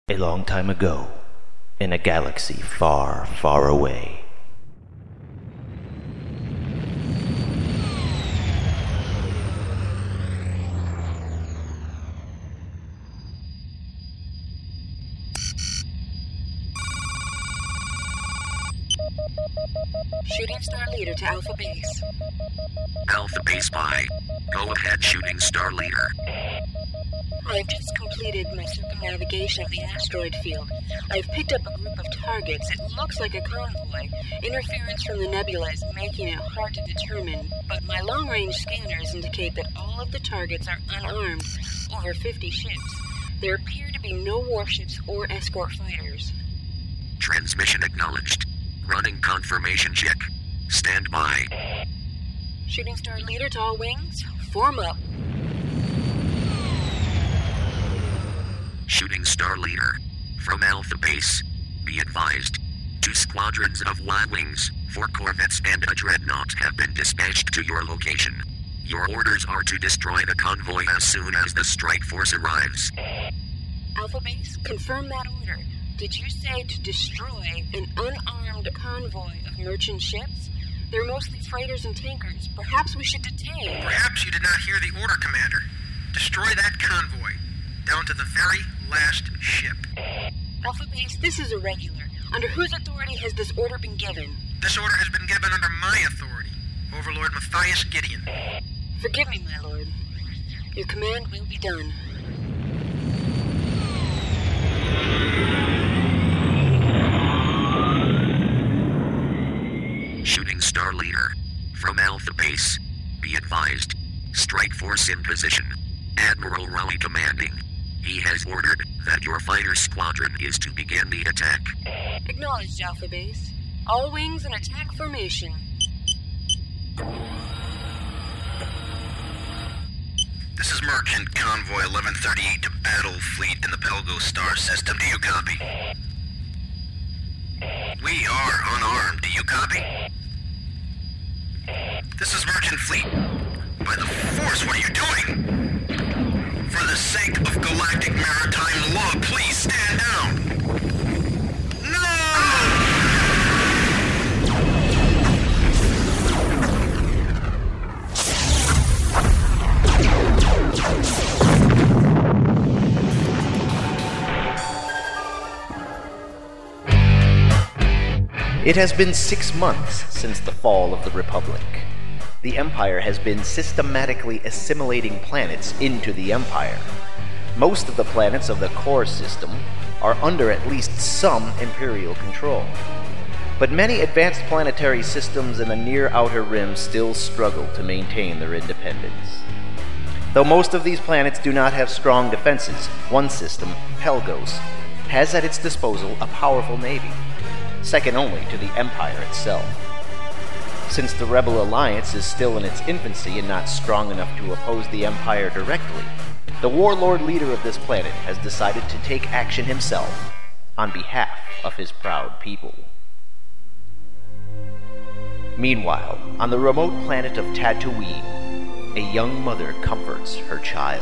A long time ago, in a galaxy far, far away. Shooting Star Leader to Alpha Base. Alpha Base by. Go ahead, Shooting Star Leader. I have just completed my circumnavigation of the asteroid field. I have picked up a group of targets. It looks like a convoy. Interference from the nebula is making it hard to determine, but my long-range scanners indicate that all of the targets are unarmed, over 50 ships. There appear to be no warships or escort fighters. Transmission acknowledged. Running confirmation check. Stand by. Shooting Star Leader to all wings, form up. Shooting Star Leader. From Alpha Base. Be advised. 2 squadrons of Y-Wings, 4 corvettes and a dreadnought have been dispatched to your location. Your orders are to destroy the convoy as soon as the strike force arrives. Alpha Base, confirm that order. Did you say to destroy an unarmed convoy of merchant ships? They're mostly freighters and tankers. Perhaps we should detain. Perhaps you did not hear the order, Commander. Destroy that convoy, down to the very last ship. Alpha Base, this is irregular. Under whose authority has this order been given? This order has been given under my authority, Overlord Matthias Gideon. Forgive me, my lord. Your command will be done. Shooting Star Leader. From Alpha Base. Be advised. Strike force in position. Admiral Raleigh commanding. He has ordered that your fighter squadron is to begin the attack. Acknowledged, Alpha Base. All wings in attack formation. This is Merchant Convoy 1138 to Battle Fleet in the Pelgo Star System. Do you copy? We are unarmed. Do you copy? This is Merchant Fleet. By the Force, what are you doing? For the sake of galactic maritime law, please stand down. No! It has been 6 months since the fall of the Republic. The Empire has been systematically assimilating planets into the Empire. Most of the planets of the core system are under at least some Imperial control. But many advanced planetary systems in the near outer rim still struggle to maintain their independence. Though most of these planets do not have strong defenses, one system, Pelgos, has at its disposal a powerful navy, second only to the Empire itself. Since the Rebel Alliance is still in its infancy and not strong enough to oppose the Empire directly, the warlord leader of this planet has decided to take action himself on behalf of his proud people. Meanwhile, on the remote planet of Tatooine, a young mother comforts her child.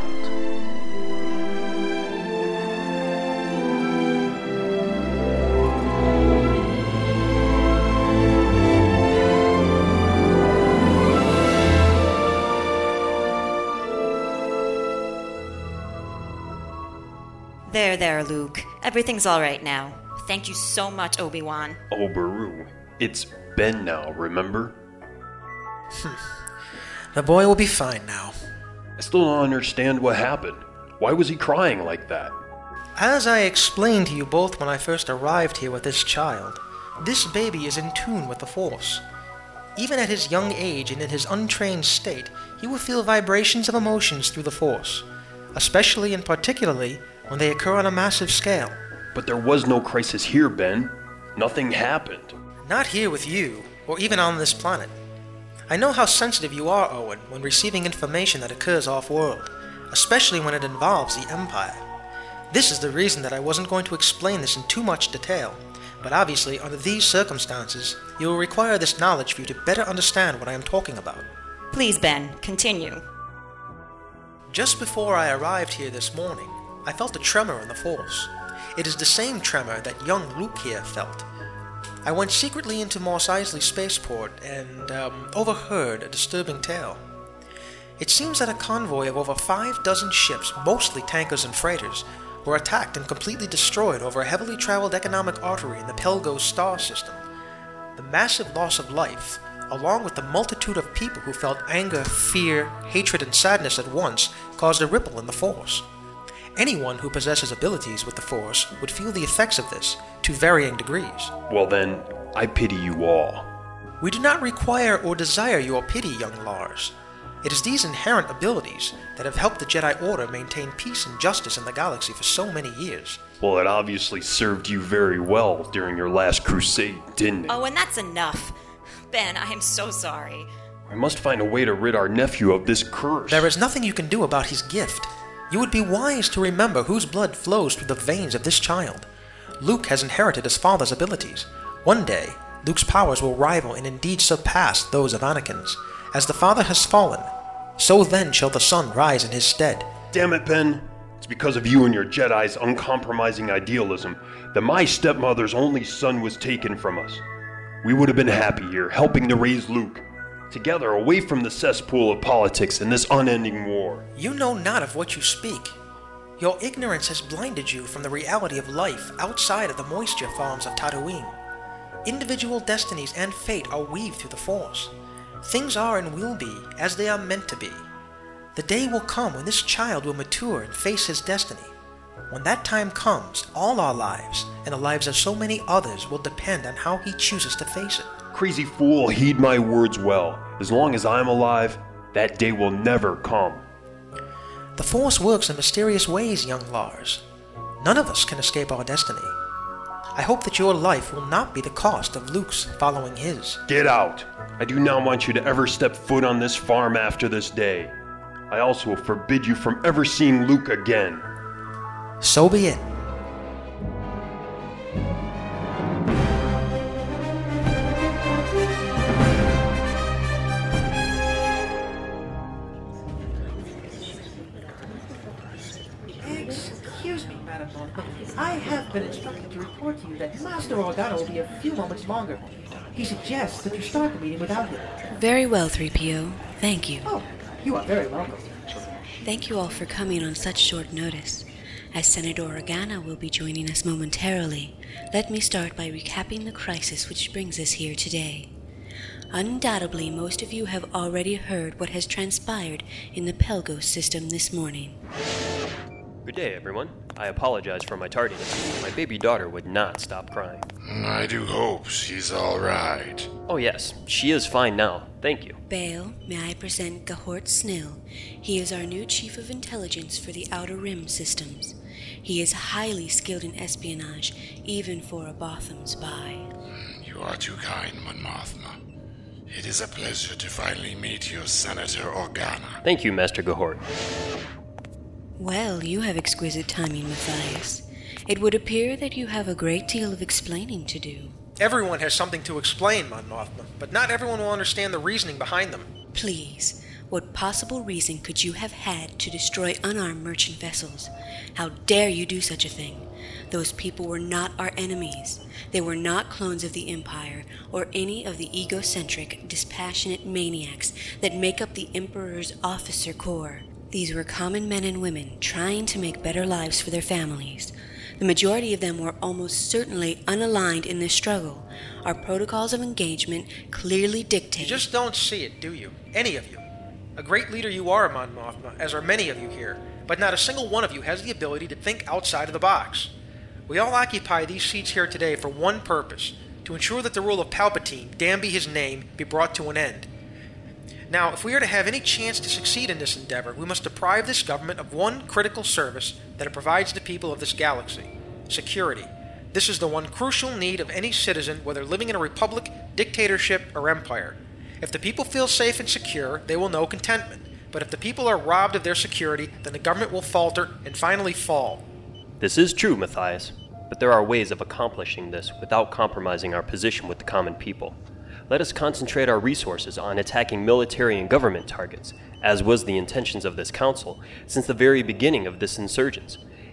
There, Luke. Everything's all right now. Thank you so much, Obi-Wan. Oh, Baru. It's Ben now, remember? The boy will be fine now. I still don't understand what happened. Why was he crying like that? As I explained to you both when I first arrived here with this child, this baby is in tune with the Force. Even at his young age and in his untrained state, he will feel vibrations of emotions through the Force, especially and particularly when they occur on a massive scale. But there was no crisis here, Ben. Nothing happened. Not here with you, or even on this planet. I know how sensitive you are, Owen, when receiving information that occurs off-world, especially when it involves the Empire. This is the reason that I wasn't going to explain this in too much detail, but obviously under these circumstances, you will require this knowledge for you to better understand what I am talking about. Please, Ben, continue. Just before I arrived here this morning, I felt a tremor in the Force. It is the same tremor that young Luke here felt. I went secretly into Mos Eisley Spaceport and overheard a disturbing tale. It seems that a convoy of over 6 ships, mostly tankers and freighters, were attacked and completely destroyed over a heavily traveled economic artery in the Pelgos star system. The massive loss of life, along with the multitude of people who felt anger, fear, hatred, and sadness at once, caused a ripple in the Force. Anyone who possesses abilities with the Force would feel the effects of this, to varying degrees. Well then, I pity you all. We do not require or desire your pity, young Lars. It is these inherent abilities that have helped the Jedi Order maintain peace and justice in the galaxy for so many years. Well, it obviously served you very well during your last crusade, didn't it? Oh, and that's enough. Ben, I am so sorry. I must find a way to rid our nephew of this curse. There is nothing you can do about his gift. You would be wise to remember whose blood flows through the veins of this child. Luke has inherited his father's abilities. One day, Luke's powers will rival and indeed surpass those of Anakin's. As the father has fallen, so then shall the son rise in his stead. Damn it, Ben. It's because of you and your Jedi's uncompromising idealism that my stepmother's only son was taken from us. We would have been happy here, helping to raise Luke, together away from the cesspool of politics and this unending war. You know not of what you speak. Your ignorance has blinded you from the reality of life outside of the moisture farms of Tatooine. Individual destinies and fate are weaved through the Force. Things are and will be as they are meant to be. The day will come when this child will mature and face his destiny. When that time comes, all our lives, and the lives of so many others, will depend on how he chooses to face it. Crazy fool, heed my words well. As long as I'm alive, that day will never come. The Force works in mysterious ways, young Lars. None of us can escape our destiny. I hope that your life will not be the cost of Luke's following his. Get out! I do not want you to ever step foot on this farm after this day. I also will forbid you from ever seeing Luke again. So be it. Excuse me, Madam Northman. I have been instructed to report to you that Master Organa will be a few moments longer. He suggests that you start the meeting without him. Very well, 3PO. Thank you. Oh, you are very welcome. Thank you all for coming on such short notice. As Senator Organa will be joining us momentarily, let me start by recapping the crisis which brings us here today. Undoubtedly, most of you have already heard what has transpired in the Pelgos system this morning. Good day, everyone. I apologize for my tardiness. My baby daughter would not stop crying. I do hope she's all right. Oh yes, she is fine now. Thank you. Bail, may I present Gahort Snill. He is our new Chief of Intelligence for the Outer Rim systems. He is highly skilled in espionage, even for a Botham spy. You are too kind, Mon Mothma. It is a pleasure to finally meet you, Senator Organa. Thank you, Master Gahort. Well, you have exquisite timing, Matthias. It would appear that you have a great deal of explaining to do. Everyone has something to explain, Mon Mothma, but not everyone will understand the reasoning behind them. Please, what possible reason could you have had to destroy unarmed merchant vessels? How dare you do such a thing? Those people were not our enemies. They were not clones of the Empire, or any of the egocentric, dispassionate maniacs that make up the Emperor's officer corps. These were common men and women trying to make better lives for their families. The majority of them were almost certainly unaligned in this struggle. Our protocols of engagement clearly dictate... You just don't see it, do you? Any of you. A great leader you are, Mon Mothma, as are many of you here, but not a single one of you has the ability to think outside of the box. We all occupy these seats here today for one purpose, to ensure that the rule of Palpatine, damn be his name, be brought to an end. Now, if we are to have any chance to succeed in this endeavor, we must deprive this government of one critical service that it provides the people of this galaxy: security. This is the one crucial need of any citizen, whether living in a republic, dictatorship, or empire. If the people feel safe and secure, they will know contentment. But if the people are robbed of their security, then the government will falter and finally fall. This is true, Matthias, but there are ways of accomplishing this without compromising our position with the common people. Let us concentrate our resources on attacking military and government targets, as was the intentions of this council since the very beginning of this insurgence.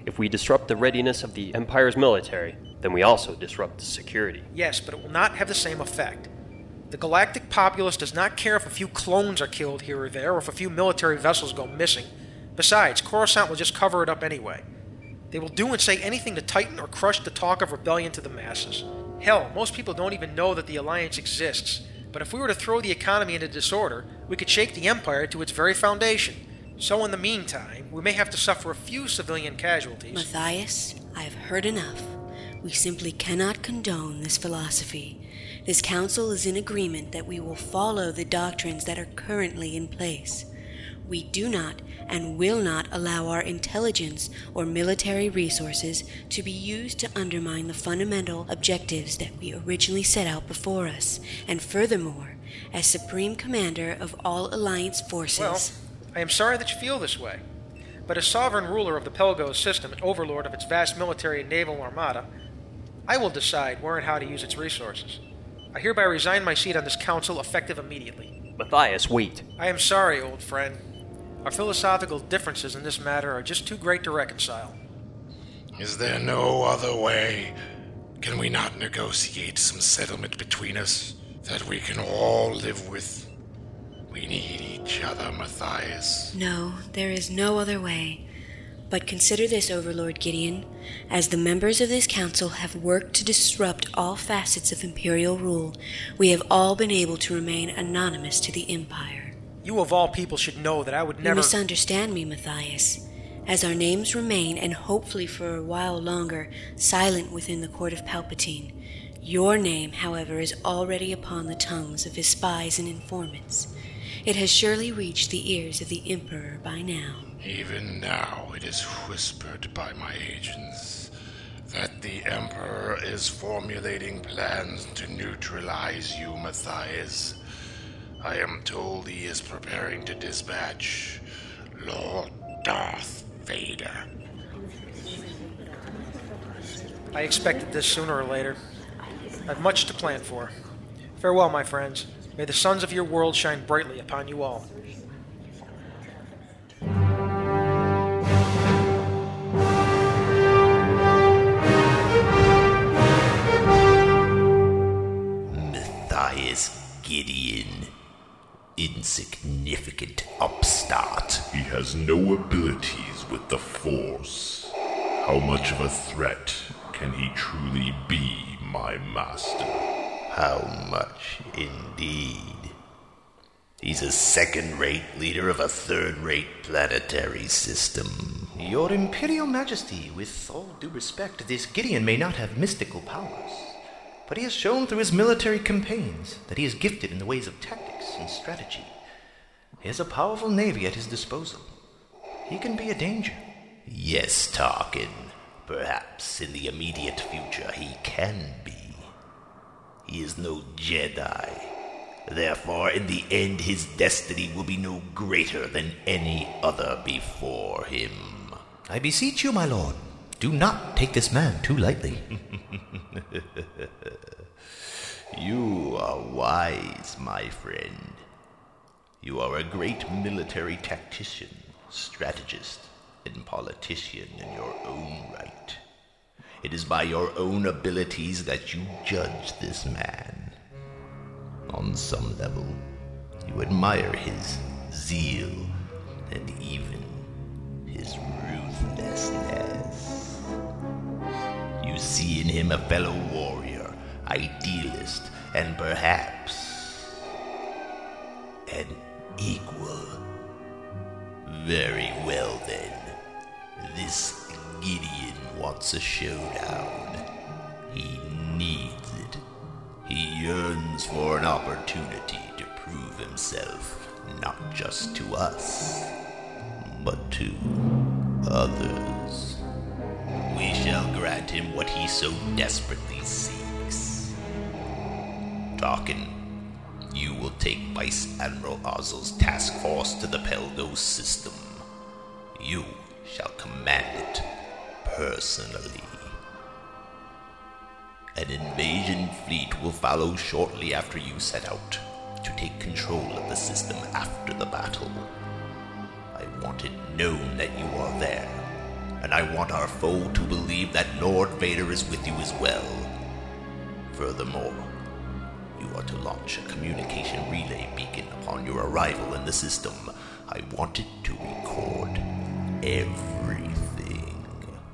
If we disrupt the readiness of the Empire's military, then we also disrupt the security. Yes, but it will not have the same effect. The galactic populace does not care if a few clones are killed here or there, or if a few military vessels go missing. Besides, Coruscant will just cover it up anyway. They will do and say anything to tighten or crush the talk of rebellion to the masses. Hell, most people don't even know that the Alliance exists. But if we were to throw the economy into disorder, we could shake the Empire to its very foundation. So in the meantime, we may have to suffer a few civilian casualties. Matthias, I have heard enough. We simply cannot condone this philosophy. This council is in agreement that we will follow the doctrines that are currently in place. We do not and will not allow our intelligence or military resources to be used to undermine the fundamental objectives that we originally set out before us. And furthermore, as Supreme Commander of all Alliance forces... Well, I am sorry that you feel this way. But as sovereign ruler of the Pelgos system and overlord of its vast military and naval armada, I will decide where and how to use its resources. I hereby resign my seat on this council effective immediately. Matthias, wait. I am sorry, old friend. Our philosophical differences in this matter are just too great to reconcile. Is there no other way? Can we not negotiate some settlement between us that we can all live with? We need each other, Matthias. No, there is no other way. But consider this, Overlord Gideon. As the members of this council have worked to disrupt all facets of Imperial rule, we have all been able to remain anonymous to the Empire. You of all people should know that I would never... You misunderstand me, Matthias. As our names remain, and hopefully for a while longer, silent within the court of Palpatine, your name, however, is already upon the tongues of his spies and informants. It has surely reached the ears of the Emperor by now. Even now it is whispered by my agents that the Emperor is formulating plans to neutralize you, Matthias. I am told he is preparing to dispatch Lord Darth Vader. I expected this sooner or later. I've much to plan for. Farewell, my friends. May the suns of your world shine brightly upon you all. Matthias Gideon. Insignificant upstart. He has no abilities with the Force. How much of a threat can he truly be, my master? How much, indeed. He's a second-rate leader of a third-rate planetary system. Your Imperial Majesty, with all due respect, this Gideon may not have mystical powers, but he has shown through his military campaigns that he is gifted in the ways of tactics and strategy. He has a powerful navy at his disposal. He can be a danger. Yes, Tarkin. Perhaps in the immediate future he can be. He is no Jedi. Therefore, in the end, his destiny will be no greater than any other before him. I beseech you, my lord, do not take this man too lightly. You are wise, my friend. You are a great military tactician, strategist, and politician in your own right. It is by your own abilities that you judge this man. On some level, you admire his zeal and even his ruthlessness. You see in him a fellow warrior, idealist, and perhaps an equal. Very well then. This Gideon wants a showdown. He needs it. He yearns for an opportunity to prove himself, not just to us, but to others. We shall grant him what he so desperately seeks. Tarkin, you will take Vice Admiral Ozzel's task force to the Pelgos system. You shall command it personally. An invasion fleet will follow shortly after you set out to take control of the system after the battle. I want it known that you are there, and I want our foe to believe that Lord Vader is with you as well. Furthermore, you are to launch a communication relay beacon upon your arrival in the system. I want it to record everything.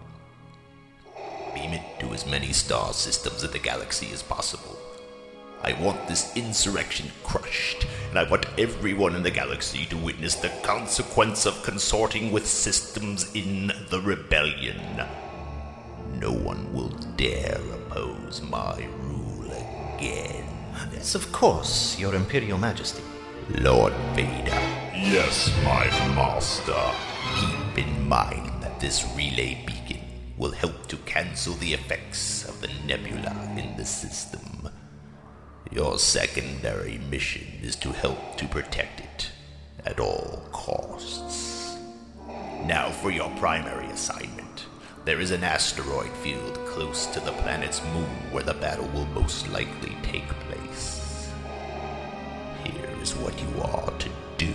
Beam it to as many star systems in the galaxy as possible. I want this insurrection crushed, and I want everyone in the galaxy to witness the consequence of consorting with systems in the rebellion. No one will dare oppose my rule again. Yes, of course, Your Imperial Majesty. Lord Vader. Yes, my master. Keep in mind that this relay beacon will help to cancel the effects of the nebula in the system. Your secondary mission is to help to protect it at all costs. Now for your primary assignment. There is an asteroid field close to the planet's moon where the battle will most likely take place. Here is what you are to do.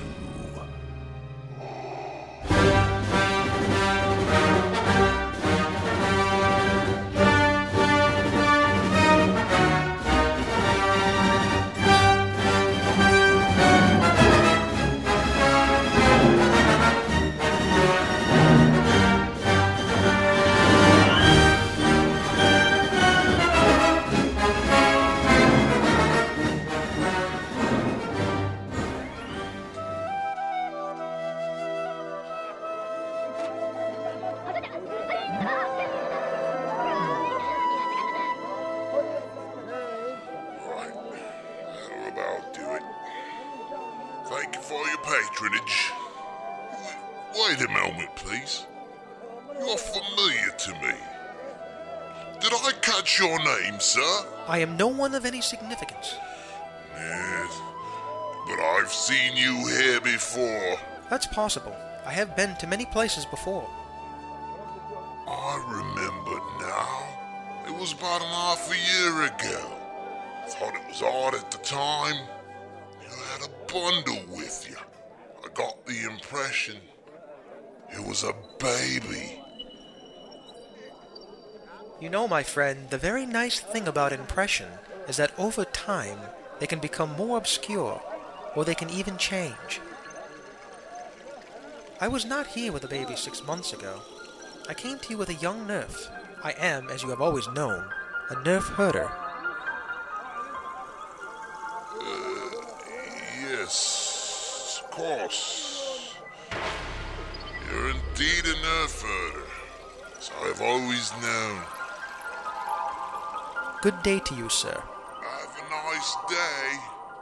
Thank you for your patronage. Wait a moment, please. You're familiar to me. Did I catch your name, sir? I am no one of any significance. Yes, but I've seen you here before. That's possible. I have been to many places before. I remember now. It was about half a year ago. Thought it was odd at the time. You had a bundle with you. I got the impression it was a baby. You know, my friend, the very nice thing about impression is that over time they can become more obscure, or they can even change. I was not here with a baby 6 months ago. I came to you with a young Nerf. I am, as you have always known, a Nerf herder. Yes, of course. You're indeed a Nerf herder, as I've always known. Good day to you, sir. Have a nice day.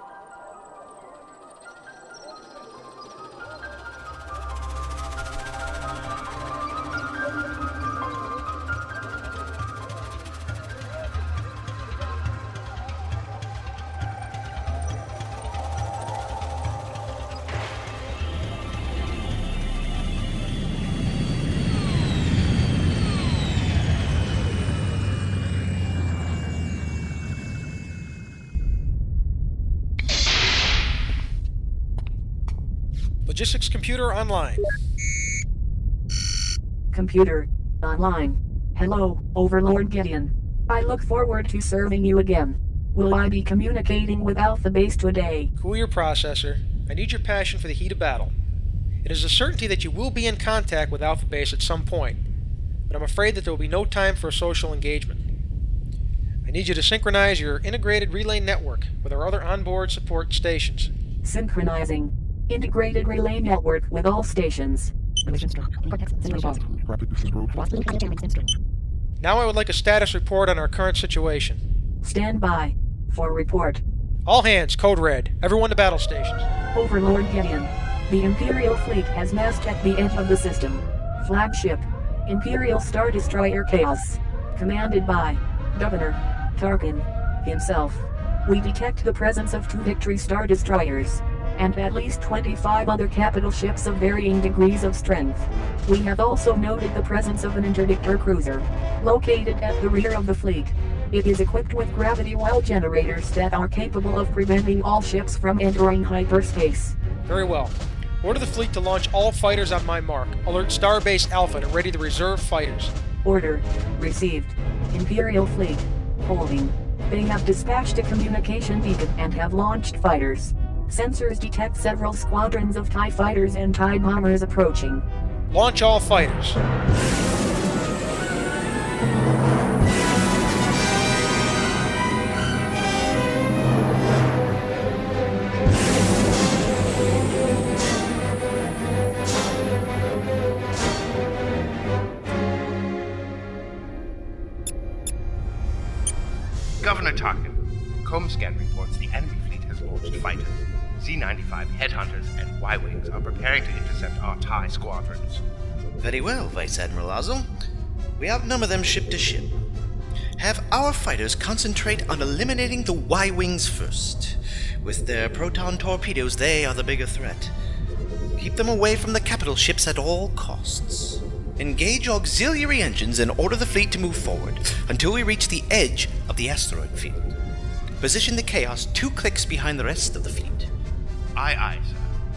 Logistics computer online. Computer online. Hello, Overlord Gideon. I look forward to serving you again. Will I be communicating with Alpha Base today? Cool your processor. I need your passion for the heat of battle. It is a certainty that you will be in contact with Alpha Base at some point, but I'm afraid that there will be no time for a social engagement. I need you to synchronize your integrated relay network with our other onboard support stations. Synchronizing. Integrated relay network with all stations. Now I would like a status report on our current situation. Stand by for report. All hands, code red. Everyone to battle stations. Overlord Gideon. The Imperial fleet has massed at the edge of the system. Flagship Imperial Star Destroyer Chaos. Commanded by Governor Tarkin himself. We detect the presence of 2 Victory Star Destroyers and at least 25 other capital ships of varying degrees of strength. We have also noted the presence of an interdictor cruiser, located at the rear of the fleet. It is equipped with gravity well generators that are capable of preventing all ships from entering hyperspace. Very well. Order the fleet to launch all fighters on my mark. Alert Starbase Alpha to ready the reserve fighters. Order. Received. Imperial Fleet. Holding. They have dispatched a communication beacon and have launched fighters. Sensors detect several squadrons of TIE fighters and TIE bombers approaching. Launch all fighters. Governor Tarkin, Comscan reports the enemy fleet has launched fighters. Z-95 Headhunters and Y-Wings are preparing to intercept our TIE squadrons. Very well, Vice Admiral Ozzel. We outnumber them ship to ship. Have our fighters concentrate on eliminating the Y-Wings first. With their proton torpedoes, they are the bigger threat. Keep them away from the capital ships at all costs. Engage auxiliary engines and order the fleet to move forward until we reach the edge of the asteroid field. Position the Chaos 2 clicks behind the rest of the fleet. Aye, aye, sir.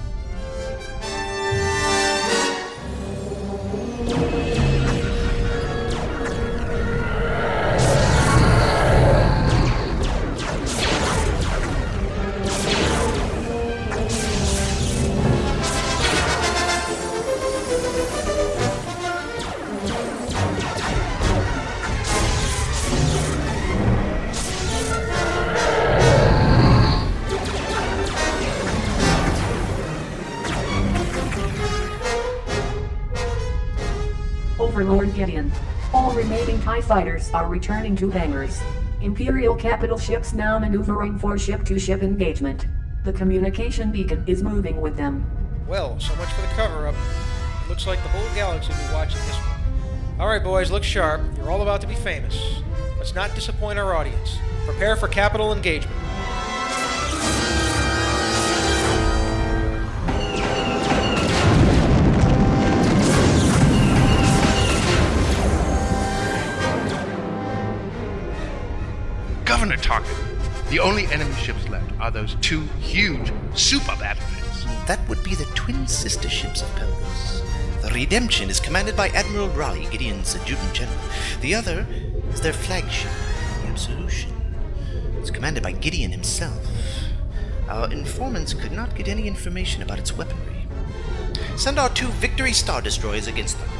Overlord Gideon. All remaining TIE fighters are returning to hangars. Imperial capital ships now maneuvering for ship-to-ship engagement. The communication beacon is moving with them. Well, so much for the cover-up. It looks like the whole galaxy will be watching this one. Alright boys, look sharp. You're all about to be famous. Let's not disappoint our audience. Prepare for capital engagement. Governor Tarkin, the only enemy ships left are those two huge super battleships. That would be the twin sister ships of Pelgos. The Redemption is commanded by Admiral Raleigh, Gideon's adjutant general. The other is their flagship, the Absolution. It's commanded by Gideon himself. Our informants could not get any information about its weaponry. Send our 2 Victory Star Destroyers against them.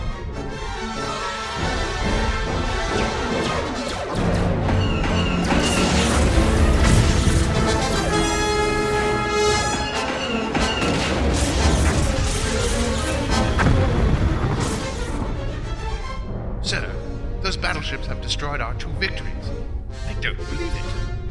Sir, those battleships have destroyed our 2 victories. I don't believe it.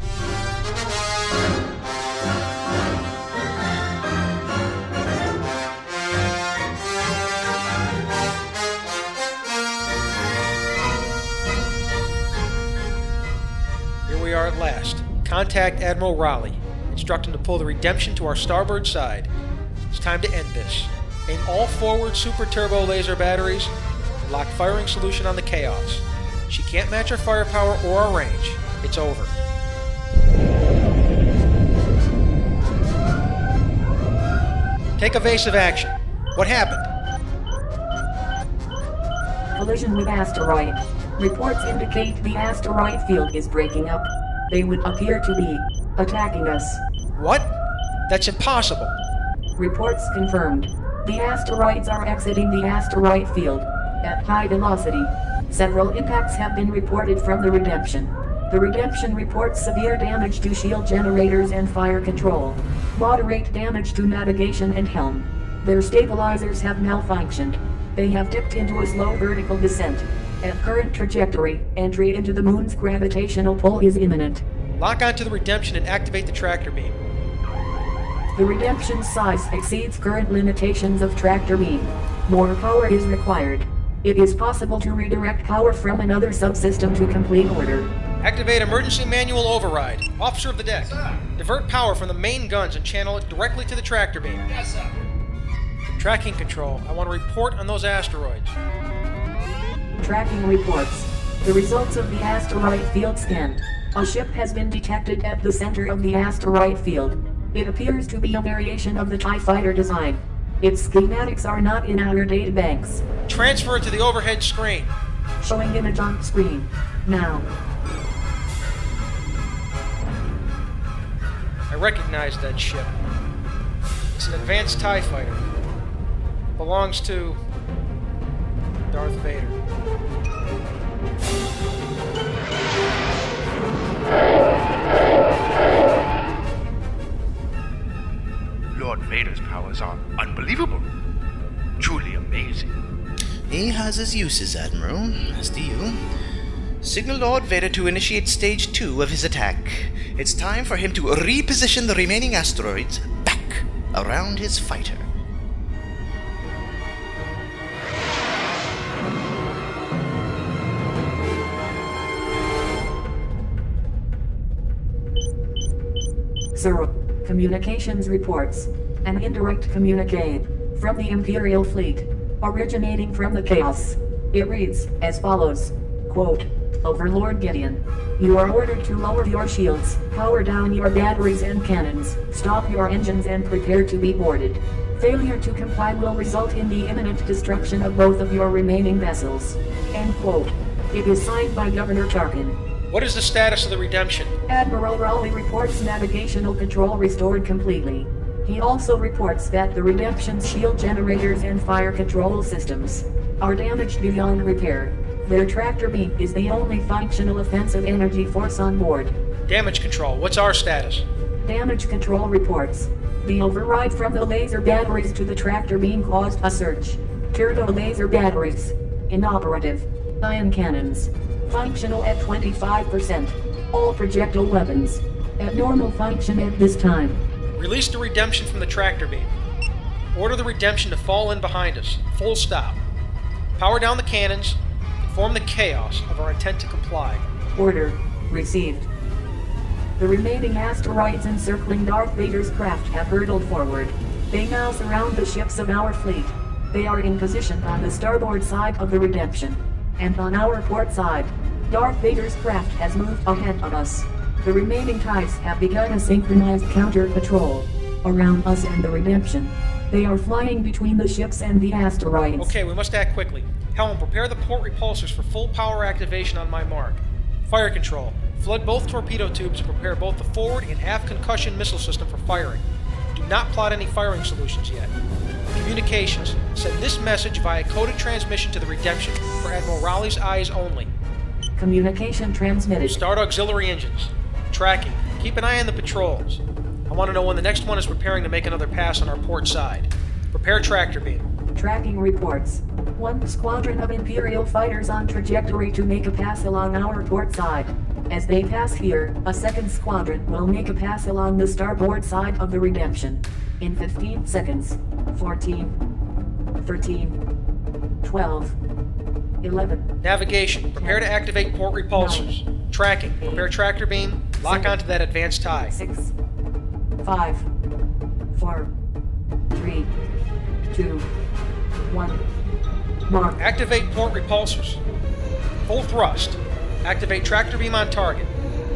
Here we are at last. Contact Admiral Raleigh. Instruct him to pull the Redemption to our starboard side. It's time to end this. Aim all forward super turbo laser batteries and lock firing solution on the Chaos. She can't match our firepower or our range. It's over. Take evasive action. What happened? Collision with asteroid. Reports indicate the asteroid field is breaking up. They would appear to be attacking us. What? That's impossible. Reports confirmed. The asteroids are exiting the asteroid field at high velocity. Several impacts have been reported from the Redemption. The Redemption reports severe damage to shield generators and fire control. Moderate damage to navigation and helm. Their stabilizers have malfunctioned. They have dipped into a slow vertical descent. At current trajectory, entry into the moon's gravitational pull is imminent. Lock onto the Redemption and activate the tractor beam. The Redemption's size exceeds current limitations of tractor beam. More power is required. It is possible to redirect power from another subsystem to complete order. Activate emergency manual override. Officer of the deck. Sir. Divert power from the main guns and channel it directly to the tractor beam. Yes, sir. Tracking control. I want to report on those asteroids. Tracking reports. The results of the asteroid field scan. A ship has been detected at the center of the asteroid field. It appears to be a variation of the TIE fighter design. Its schematics are not in our databanks. Transfer it to the overhead screen. Showing image on screen. Now. I recognize that ship. It's an advanced TIE fighter. Belongs to Darth Vader. Lord Vader's powers are unbelievable. Truly amazing. He has his uses, Admiral, as do you. Signal Lord Vader to initiate Stage 2 of his attack. It's time for him to reposition the remaining asteroids back around his fighter. Sir, communications reports. An indirect communique from the Imperial fleet, originating from the chaos. It reads as follows, quote, Overlord Gideon, you are ordered to lower your shields, power down your batteries and cannons, stop your engines and prepare to be boarded. Failure to comply will result in the imminent destruction of both of your remaining vessels. End quote. It is signed by Governor Tarkin. What is the status of the Redemption? Admiral Rowley reports navigational control restored completely. He also reports that the Redemption's shield generators and fire control systems are damaged beyond repair. Their tractor beam is the only functional offensive energy force on board. Damage control. What's our status? Damage control reports. The override from the laser batteries to the tractor beam caused a surge. Turbo laser batteries inoperative. Ion cannons functional at 25%. All projectile weapons at normal function at this time. Release the Redemption from the tractor beam. Order the Redemption to fall in behind us. Full stop. Power down the cannons. Inform the chaos of our intent to comply. Order received. The remaining asteroids encircling Darth Vader's craft have hurtled forward. They now surround the ships of our fleet. They are in position on the starboard side of the Redemption. And on our port side, Darth Vader's craft has moved ahead of us. The remaining TIEs have begun a synchronized counter-patrol around us and the Redemption. They are flying between the ships and the asteroids. Okay, we must act quickly. Helm, prepare the port repulsors for full power activation on my mark. Fire control. Flood both torpedo tubes and prepare both the forward and aft concussion missile system for firing. Do not plot any firing solutions yet. Communications. Send this message via coded transmission to the Redemption for Admiral Rowley's eyes only. Communication transmitted. Start auxiliary engines. Tracking. Keep an eye on the patrols. I want to know when the next one is preparing to make another pass on our port side. Prepare tractor beam. Tracking reports. One squadron of Imperial fighters on trajectory to make a pass along our port side. As they pass here, a second squadron will make a pass along the starboard side of the Redemption. In 15 seconds. 14. 13. 12. 11. Navigation. Prepare to activate port repulsors. 9. Tracking. Prepare tractor beam. Lock 7, onto that advanced TIE. 6. 5. 4. 3. 2. 1. Mark. Activate port repulsors. Full thrust. Activate tractor beam on target.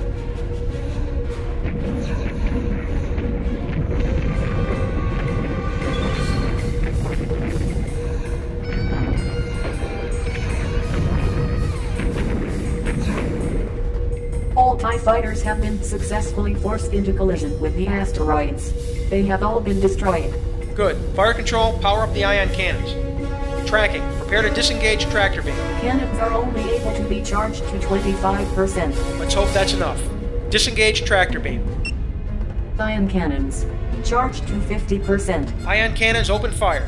All TIE fighters have been successfully forced into collision with the asteroids. They have all been destroyed. Good. Fire control, power up the ion cannons. Tracking. Prepare to disengage tractor beam. Cannons are only able to be charged to 25%. Let's hope that's enough. Disengage tractor beam. Ion cannons. Charged to 50%. Ion cannons, open fire.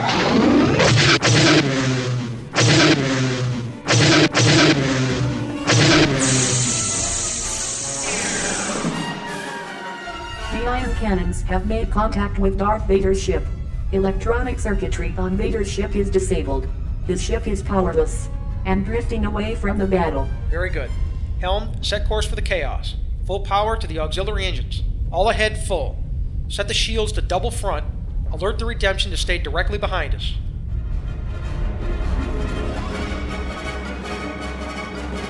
The ion cannons have made contact with Darth Vader's ship. Electronic circuitry on Vader's ship is disabled. His ship is powerless and drifting away from the battle. Very good. Helm, set course for the chaos. Full power to the auxiliary engines. All ahead full. Set the shields to double front. Alert the Redemption to stay directly behind us.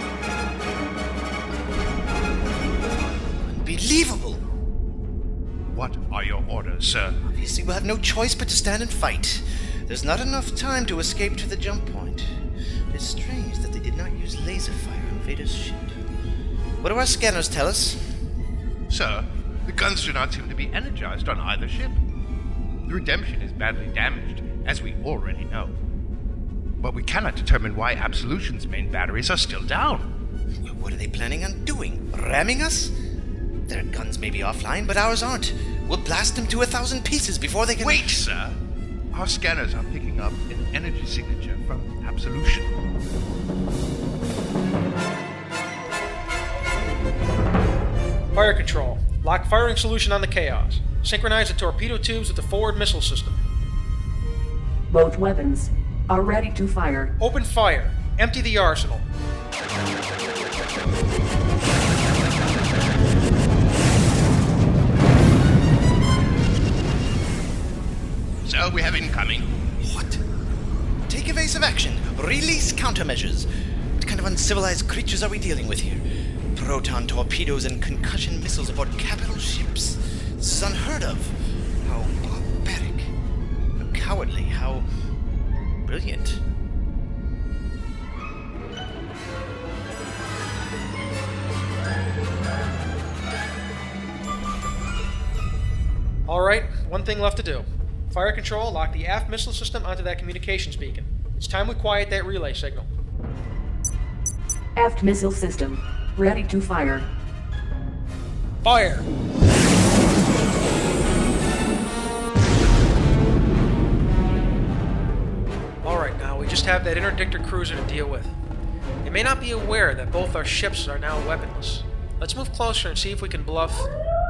Unbelievable! What are your orders, sir? Obviously, we'll have no choice but to stand and fight. There's not enough time to escape to the jump point. It's strange that they did not use laser fire on Vader's ship. What do our scanners tell us? Sir, the guns do not seem to be energized on either ship. The Redemption is badly damaged, as we already know. But we cannot determine why Absolution's main batteries are still down. What are they planning on doing? Ramming us? Their guns may be offline, but ours aren't. We'll blast them to 1,000 pieces before they can... Wait, sir! Our scanners are picking up an energy signature from Absolution. Fire control. Lock firing solution on the Chaos. Synchronize the torpedo tubes with the forward missile system. Both weapons are ready to fire. Open fire. Empty the arsenal. So, we have incoming. What? Take evasive action. Release countermeasures. What kind of uncivilized creatures are we dealing with here? Proton torpedoes and concussion missiles aboard capital ships. This is unheard of. How barbaric. How cowardly. How brilliant. Alright, one thing left to do. Fire control, lock the aft missile system onto that communications beacon. It's time we quiet that relay signal. Aft missile system ready to fire. Fire! Alright, now we just have that interdictor cruiser to deal with. They may not be aware that both our ships are now weaponless. Let's move closer and see if we can bluff.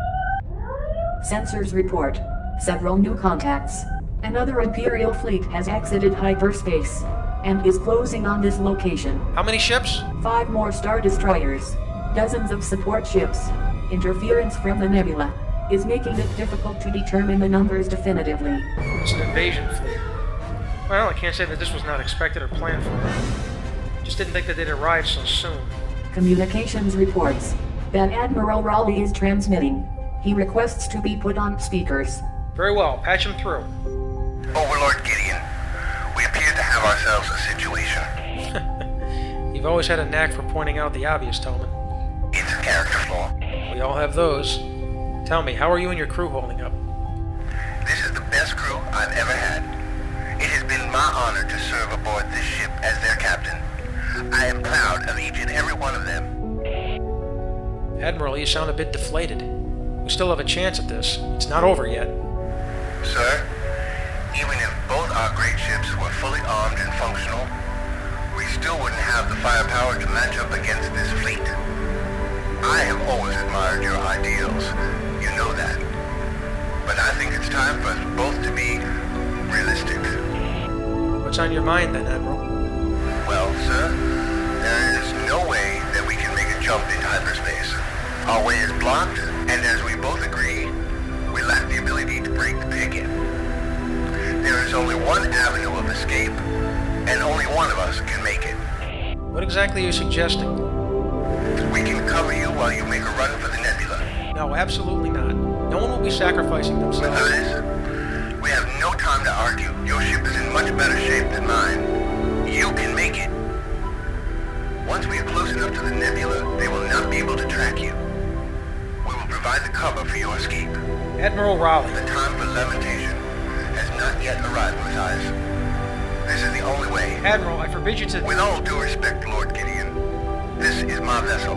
Sensors report several new contacts. Another Imperial fleet has exited hyperspace and is closing on this location. How many ships? 5 more Star Destroyers. Dozens of support ships. Interference from the nebula is making it difficult to determine the numbers definitively. It's an invasion fleet. Well, I can't say that this was not expected or planned for. Just didn't think that they'd arrive so soon. Communications reports that Admiral Raleigh is transmitting. He requests to be put on speakers. Very well, patch him through. Overlord Gideon, we appear to have ourselves a situation. You've always had a knack for pointing out the obvious, Tolman. It's a character flaw. We all have those. Tell me, how are you and your crew holding up? This is the best crew I've ever had. It has been my honor to serve aboard this ship as their captain. I am proud of each and every one of them. Admiral, you sound a bit deflated. We still have a chance at this. It's not over yet. Sir, even if both our great ships were fully armed and functional, we still wouldn't have the firepower to match up against this fleet. I have always admired your ideals. You know that. But I think it's time for us both to be realistic. What's on your mind then, Admiral? Well, sir, there is no way that we can make a jump into hyperspace. Our way is blocked, and as we both agree, we lack the ability to break the picket. There is only one avenue of escape, and only one of us can make it. What exactly are you suggesting? We can cover you while you make a run for the nebula. No, absolutely not. No one will be sacrificing themselves. Matthias, we have no time to argue. Your ship is in much better shape than mine. You can make it. Once we are close enough to the nebula, they will not be able to track you. We will provide the cover for your escape. Admiral Raleigh. The time for lamentation has not yet arrived, Matthias. This is the only way. Admiral, I forbid you to... With all due respect, Lord Gideon, this is my vessel.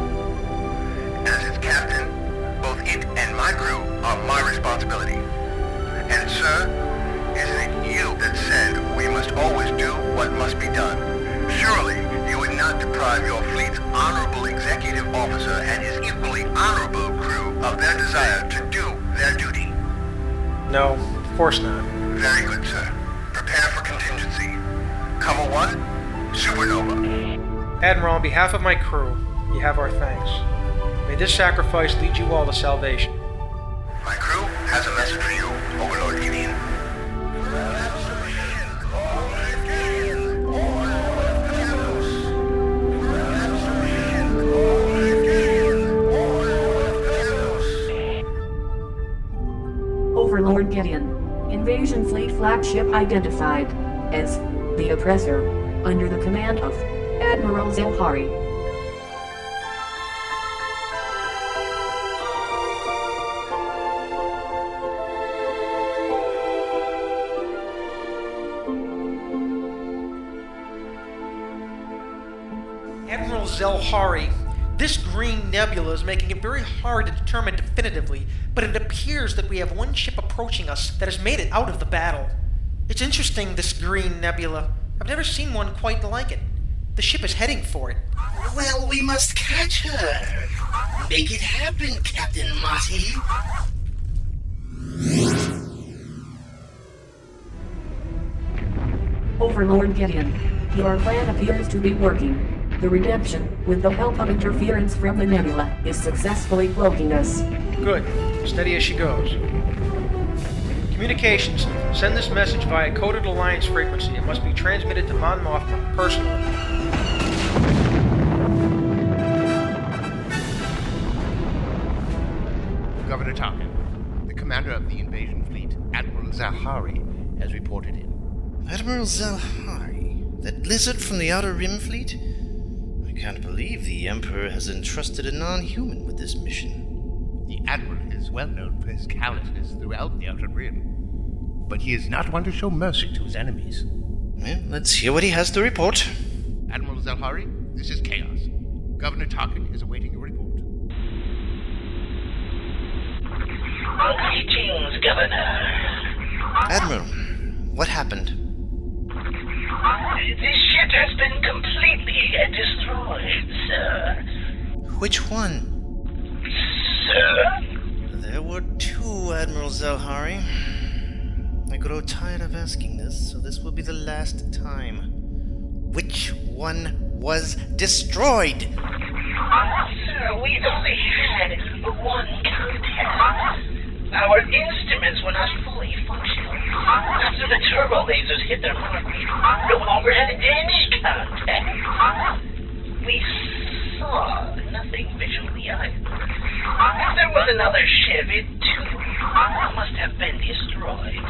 As its captain, both it and my crew are my responsibility. And sir, isn't it you that said we must always do what must be done? Surely you would not deprive your fleet's honorable executive officer and his equally honorable crew of their desire to do their duty. No, of course not. Very good, sir. Prepare for contingency. Cover 1, Supernova. Admiral, on behalf of my crew, you have our thanks. May this sacrifice lead you all to salvation. My crew has a message for you, Overlord Gideon. Gideon. Invasion Fleet flagship identified as the Oppressor, under the command of Admiral Zelhari. Admiral Zelhari, this green nebula is making it very hard to determine definitively, but it appears that we have one ship approaching us that has made it out of the battle. It's interesting, this green nebula. I've never seen one quite like it. The ship is heading for it. Well, we must catch her. Make it happen, Captain Marty. Overlord Gideon, your plan appears to be working. The redemption, with the help of interference from the nebula, is successfully cloaking us. Good. Steady as she goes. Communications. Send this message via coded alliance frequency. It must be transmitted to Mon Mothma personally. Governor Tarkin, the commander of the invasion fleet, Admiral Zelhari, has reported in. Admiral Zelhari? That lizard from the Outer Rim fleet? I can't believe the Emperor has entrusted a non-human with this mission. The Admiral is well known for his callousness throughout the Outer Rim, but he is not one to show mercy to his enemies. Well, let's hear what he has to report. Admiral Zelhari, this is Chaos. Governor Tarkin is awaiting a report. Greetings, Governor. Admiral, what happened? This ship has been completely destroyed, sir. Which one? Sir? There were two, Admiral Zelhari. I grow tired of asking this, so this will be the last time. Which one was destroyed? Sir, we only had one contact. Our instruments were not fully functional. After the turbo lasers hit their mark, we no longer had any contact. We saw nothing visually either. If there was another ship, it too must have been destroyed.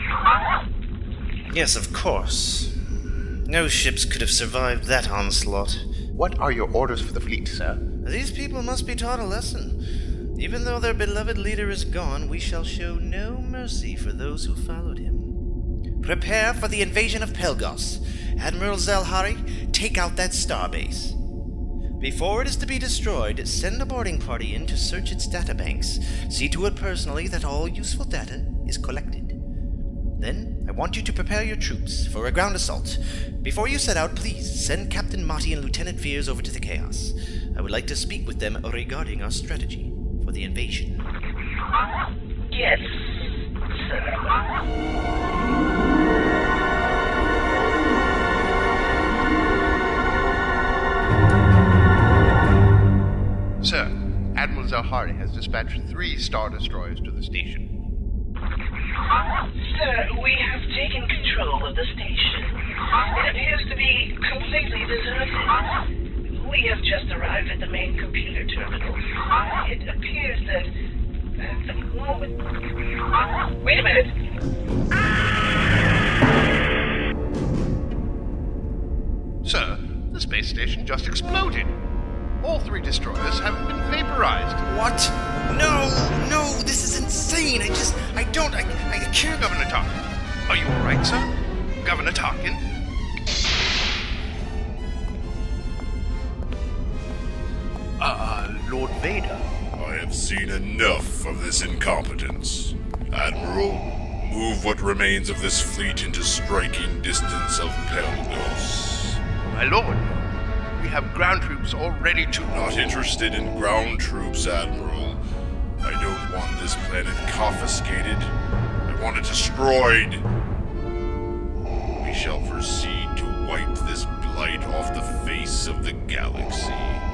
Yes, of course. No ships could have survived that onslaught. What are your orders for the fleet, sir? These people must be taught a lesson. Even though their beloved leader is gone, we shall show no mercy for those who followed him. Prepare for the invasion of Pelgos. Admiral Zelhari, take out that starbase. Before it is to be destroyed, send a boarding party in to search its databanks. See to it personally that all useful data is collected. Then, I want you to prepare your troops for a ground assault. Before you set out, please send Captain Marty and Lieutenant Veers over to the Chaos. I would like to speak with them regarding our strategy for the invasion. Yes, sir. Sir, Admiral Zelhari has dispatched 3 Star Destroyers to the station. Sir, we have taken control of the station. It appears to be completely deserted. We have just arrived at the main computer terminal. It appears that at the moment... Wait a minute! Sir, the space station just exploded. All 3 destroyers have been vaporized. What? No, this is insane. I can't... Governor Tarkin, are you alright, sir? Governor Tarkin? Lord Vader. I have seen enough of this incompetence. Admiral, move what remains of this fleet into striking distance of Pelgos. My lord, we have ground troops all ready to... Not interested in ground troops, Admiral. I don't want this planet confiscated. I want it destroyed. We shall proceed to wipe this blight off the face of the galaxy.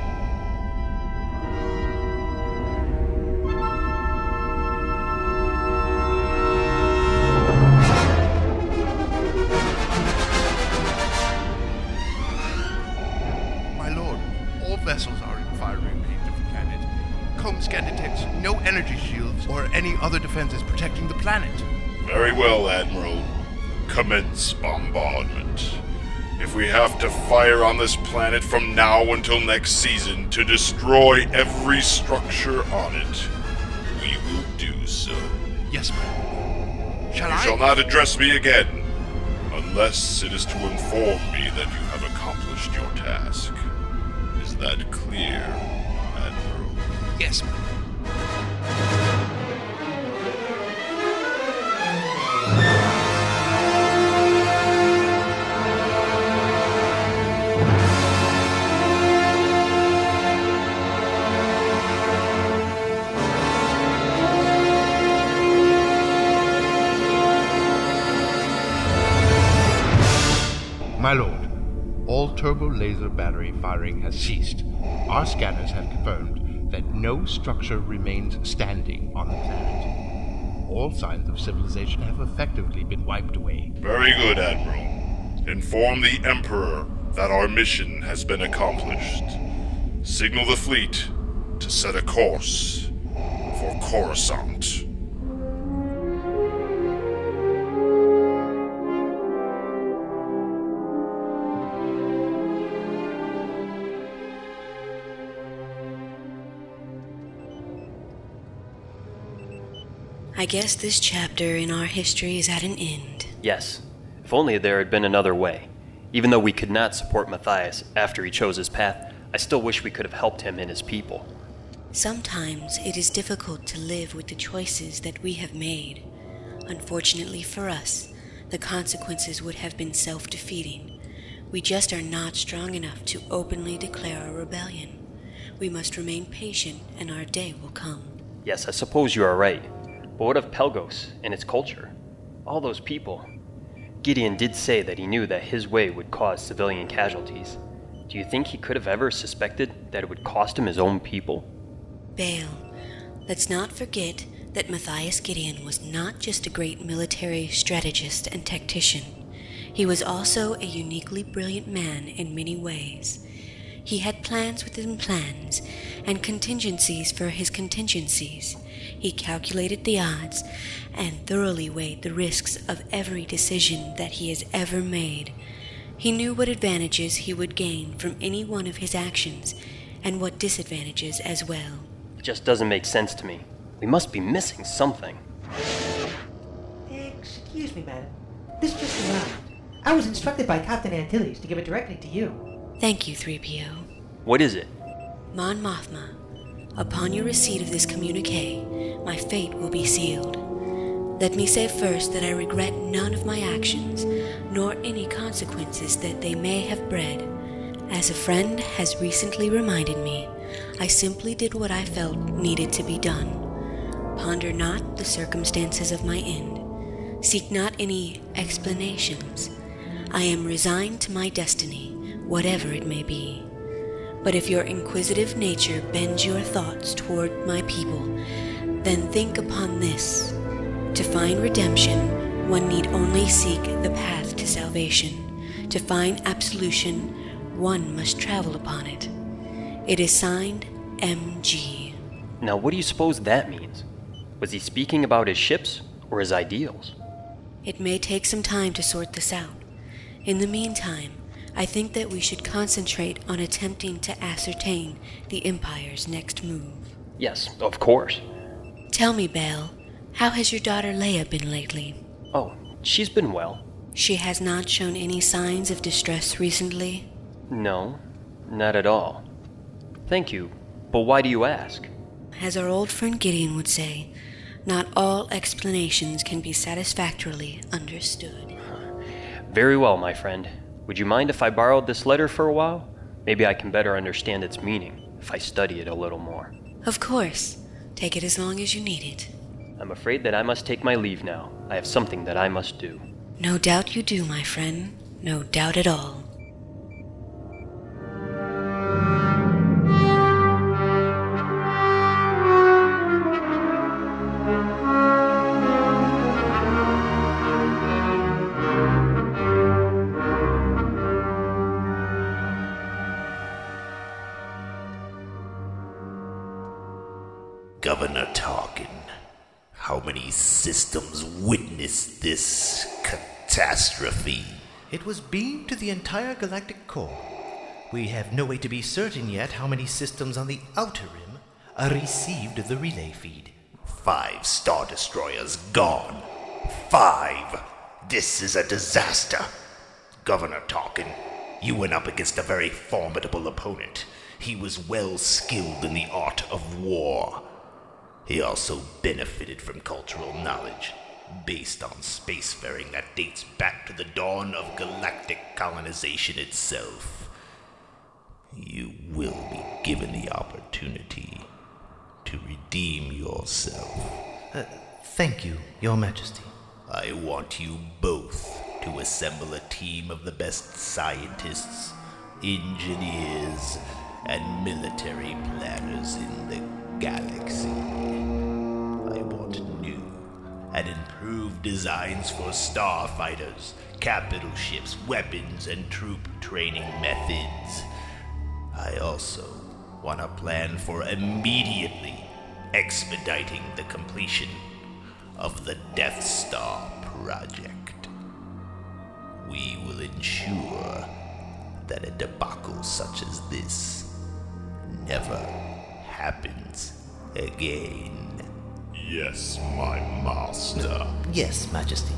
Vessels are in firing range of the planet. Comscan detects no energy shields or any other defenses protecting the planet. Very well, Admiral. Commence bombardment. If we have to fire on this planet from now until next season to destroy every structure on it, we will do so. Yes, ma'am. You shall not address me again, unless it is to inform me that you have accomplished your task. Is that clear, Admiral? Yes, ma'am. My lord, all turbo laser battery firing has ceased. Our scanners have confirmed that no structure remains standing on the planet. All signs of civilization have effectively been wiped away. Very good, Admiral. Inform the Emperor that our mission has been accomplished. Signal the fleet to set a course for Coruscant. I guess this chapter in our history is at an end. Yes. If only there had been another way. Even though we could not support Matthias after he chose his path, I still wish we could have helped him and his people. Sometimes it is difficult to live with the choices that we have made. Unfortunately for us, the consequences would have been self-defeating. We just are not strong enough to openly declare a rebellion. We must remain patient, and our day will come. Yes, I suppose you are right. But what of Pelgos and its culture? All those people. Gideon did say that he knew that his way would cause civilian casualties. Do you think he could have ever suspected that it would cost him his own people? Bale, let's not forget that Matthias Gideon was not just a great military strategist and tactician. He was also a uniquely brilliant man in many ways. He had plans within plans, and contingencies for his contingencies. He calculated the odds, and thoroughly weighed the risks of every decision that he has ever made. He knew what advantages he would gain from any one of his actions, and what disadvantages as well. It just doesn't make sense to me. We must be missing something. Excuse me, madam. This just arrived. I was instructed by Captain Antilles to give it directly to you. Thank you, 3PO. What is it? Mon Mothma, upon your receipt of this communique, my fate will be sealed. Let me say first that I regret none of my actions, nor any consequences that they may have bred. As a friend has recently reminded me, I simply did what I felt needed to be done. Ponder not the circumstances of my end. Seek not any explanations. I am resigned to my destiny, whatever it may be. But if your inquisitive nature bends your thoughts toward my people, then think upon this. To find redemption, one need only seek the path to salvation. To find absolution, one must travel upon it. It is signed MG. Now what do you suppose that means? Was he speaking about his ships or his ideals? It may take some time to sort this out. In the meantime, I think that we should concentrate on attempting to ascertain the Empire's next move. Yes, of course. Tell me, Belle, how has your daughter Leia been lately? Oh, she's been well. She has not shown any signs of distress recently? No, not at all. Thank you, but why do you ask? As our old friend Gideon would say, not all explanations can be satisfactorily understood. Very well, my friend. Would you mind if I borrowed this letter for a while? Maybe I can better understand its meaning if I study it a little more. Of course. Take it as long as you need it. I'm afraid that I must take my leave now. I have something that I must do. No doubt you do, my friend. No doubt at all. Governor Tarkin, How many systems witnessed this catastrophe? It was beamed to the entire galactic core. We have no way to be certain yet how many systems on the outer rim received the relay feed. 5 Star Destroyers gone. 5! This is a disaster. Governor Tarkin, you went up against a very formidable opponent. He was well skilled in the art of war. He also benefited from cultural knowledge based on spacefaring that dates back to the dawn of galactic colonization itself. You will be given the opportunity to redeem yourself. Thank you, Your Majesty. I want you both to assemble a team of the best scientists, engineers, and military planners in the galaxy. I want new and improved designs for starfighters, capital ships, weapons, and troop training methods. I also want a plan for immediately expediting the completion of the Death Star project. We will ensure that a debacle such as this never happens again. Yes, my master. Yes, Majesty.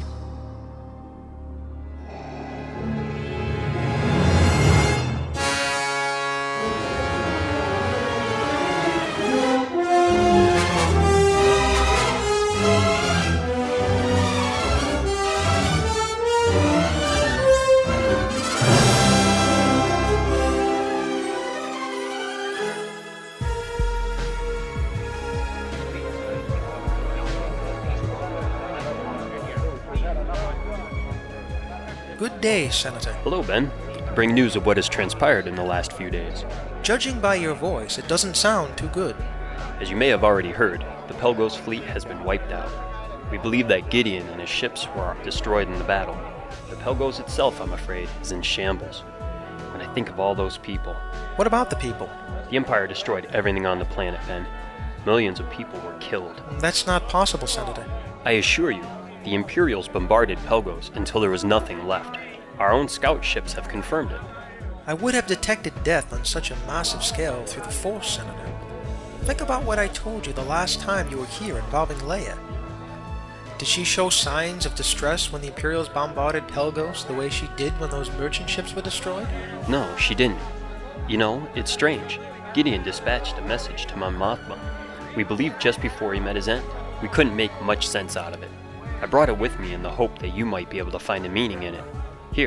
Good day, Senator. Hello, Ben. I bring news of what has transpired in the last few days. Judging by your voice, it doesn't sound too good. As you may have already heard, the Pelgos fleet has been wiped out. We believe that Gideon and his ships were destroyed in the battle. The Pelgos itself, I'm afraid, is in shambles. When I think of all those people... What about the people? The Empire destroyed everything on the planet, Ben. Millions of people were killed. That's not possible, Senator. I assure you, the Imperials bombarded Pelgos until there was nothing left. Our own scout ships have confirmed it. I would have detected death on such a massive scale through the Force, Senator. Think about what I told you the last time you were here involving Leia. Did she show signs of distress when the Imperials bombarded Pelgos the way she did when those merchant ships were destroyed? No, she didn't. You know, it's strange. Gideon dispatched a message to Mon Mothma. We believed just before he met his end. We couldn't make much sense out of it. I brought it with me in the hope that you might be able to find a meaning in it. Here.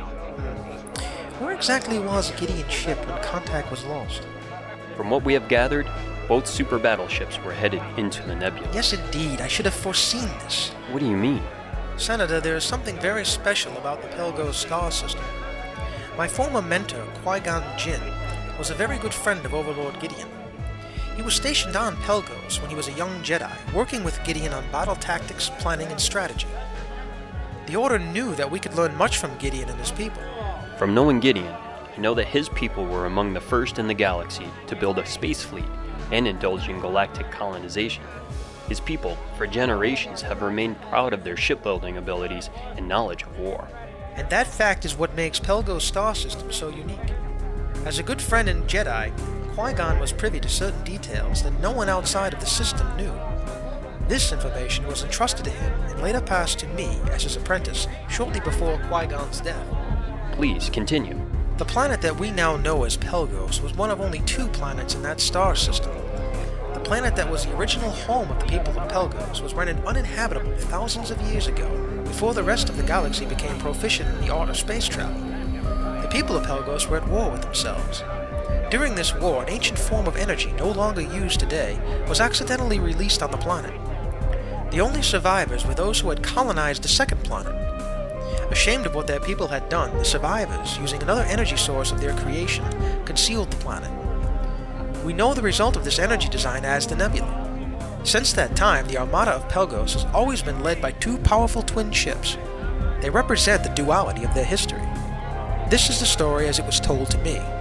Where exactly was Gideon's ship when contact was lost? From what we have gathered, both super battleships were headed into the nebula. Yes, indeed. I should have foreseen this. What do you mean? Senator, there is something very special about the Pelgos star system. My former mentor, Qui-Gon Jinn, was a very good friend of Overlord Gideon. He was stationed on Pelgos when he was a young Jedi, working with Gideon on battle tactics, planning, and strategy. The Order knew that we could learn much from Gideon and his people. From knowing Gideon, I know that his people were among the first in the galaxy to build a space fleet and indulge in galactic colonization. His people, for generations, have remained proud of their shipbuilding abilities and knowledge of war. And that fact is what makes Pelgos star system so unique. As a good friend and Jedi, Qui-Gon was privy to certain details that no one outside of the system knew. This information was entrusted to him and later passed to me as his apprentice shortly before Qui-Gon's death. Please, continue. The planet that we now know as Pelgos was one of only 2 planets in that star system. The planet that was the original home of the people of Pelgos was rendered uninhabitable thousands of years ago, before the rest of the galaxy became proficient in the art of space travel. The people of Pelgos were at war with themselves. During this war, an ancient form of energy no longer used today was accidentally released on the planet. The only survivors were those who had colonized the second planet. Ashamed of what their people had done, the survivors, using another energy source of their creation, concealed the planet. We know the result of this energy design as the Nebula. Since that time, the Armada of Pelgos has always been led by 2 powerful twin ships. They represent the duality of their history. This is the story as it was told to me.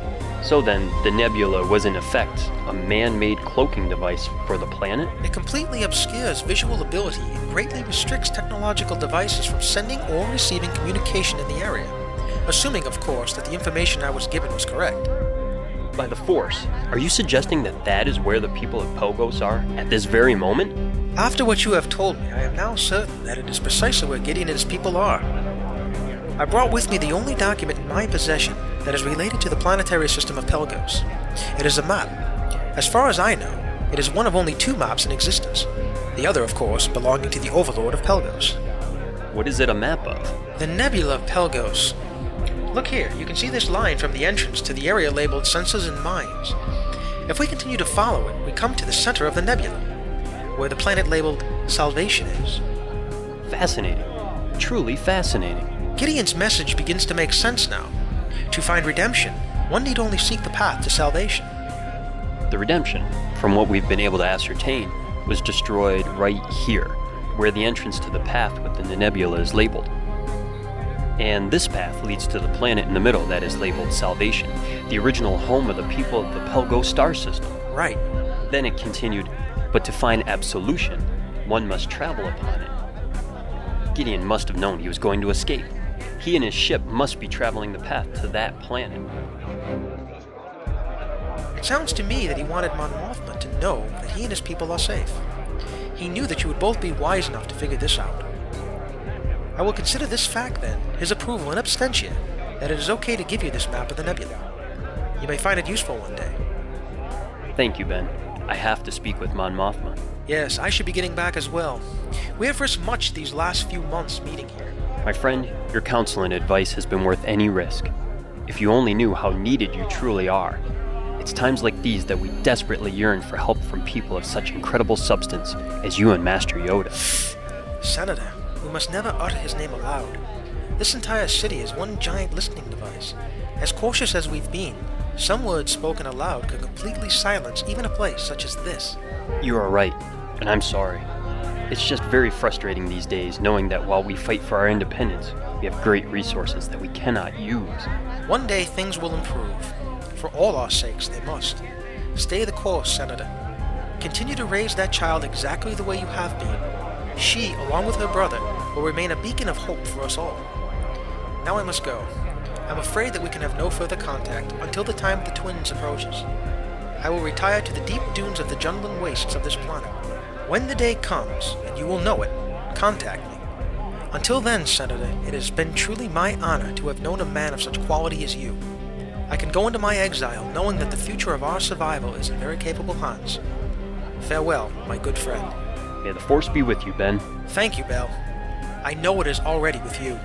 So then, the nebula was in effect a man-made cloaking device for the planet? It completely obscures visual ability and greatly restricts technological devices from sending or receiving communication in the area. Assuming, of course, that the information I was given was correct. By the Force, are you suggesting that that is where the people of Pelgos are at this very moment? After what you have told me, I am now certain that it is precisely where Gideon and his people are. I brought with me the only document in my possession that is related to the planetary system of Pelgos. It is a map. As far as I know, it is one of only 2 maps in existence. The other, of course, belonging to the Overlord of Pelgos. What is it a map of? The Nebula of Pelgos. Look here, you can see this line from the entrance to the area labeled Sensors and Mines. If we continue to follow it, we come to the center of the nebula, where the planet labeled Salvation is. Fascinating. Truly fascinating. Gideon's message begins to make sense now. To find redemption, one need only seek the path to salvation. The redemption, from what we've been able to ascertain, was destroyed right here, where the entrance to the path within the nebula is labeled. And this path leads to the planet in the middle that is labeled Salvation, the original home of the people of the Pelgos star system. Right. Then it continued, but to find absolution, one must travel upon it. Gideon must have known he was going to escape. He and his ship must be traveling the path to that planet. It sounds to me that he wanted Mon Mothma to know that he and his people are safe. He knew that you would both be wise enough to figure this out. I will consider this fact, then, his approval in absentia, that it is okay to give you this map of the nebula. You may find it useful one day. Thank you, Ben. I have to speak with Mon Mothma. Yes, I should be getting back as well. We have risked much these last few months meeting here. My friend, your counsel and advice has been worth any risk. If you only knew how needed you truly are. It's times like these that we desperately yearn for help from people of such incredible substance as you and Master Yoda. Senator, we must never utter his name aloud. This entire city is one giant listening device. As cautious as we've been, some words spoken aloud could completely silence even a place such as this. You are right, and I'm sorry. It's just very frustrating these days knowing that while we fight for our independence, we have great resources that we cannot use. One day things will improve. For all our sakes, they must. Stay the course, Senator. Continue to raise that child exactly the way you have been. She, along with her brother, will remain a beacon of hope for us all. Now I must go. I'm afraid that we can have no further contact until the time of the twins approaches. I will retire to the deep dunes of the Jundland wastes of this planet. When the day comes, and you will know it, contact me. Until then, Senator, it has been truly my honor to have known a man of such quality as you. I can go into my exile knowing that the future of our survival is in very capable hands. Farewell, my good friend. May the Force be with you, Ben. Thank you, Bell. I know it is already with you.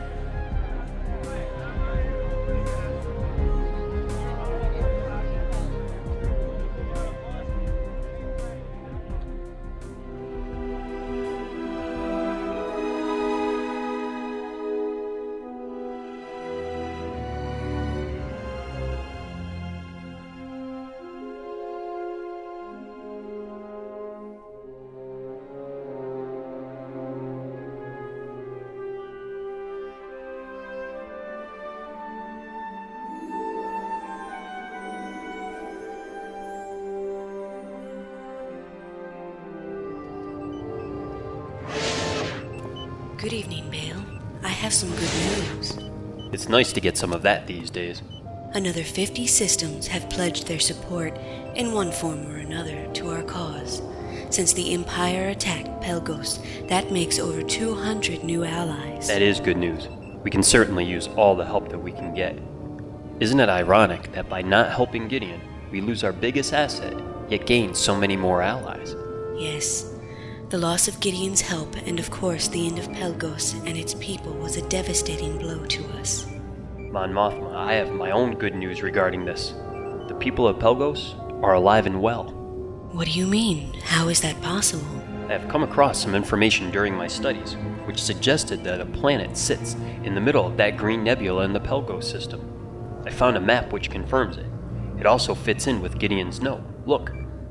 Good evening, Bale. I have some good news. It's nice to get some of that these days. Another 50 systems have pledged their support, in one form or another, to our cause. Since the Empire attacked Pelgos, that makes over 200 new allies. That is good news. We can certainly use all the help that we can get. Isn't it ironic that by not helping Gideon, we lose our biggest asset, yet gain so many more allies? Yes. The loss of Gideon's help, and of course the end of Pelgos and its people, was a devastating blow to us. Mon Mothma, I have my own good news regarding this. The people of Pelgos are alive and well. What do you mean? How is that possible? I have come across some information during my studies, which suggested that a planet sits in the middle of that green nebula in the Pelgos system. I found a map which confirms it. It also fits in with Gideon's note. Look.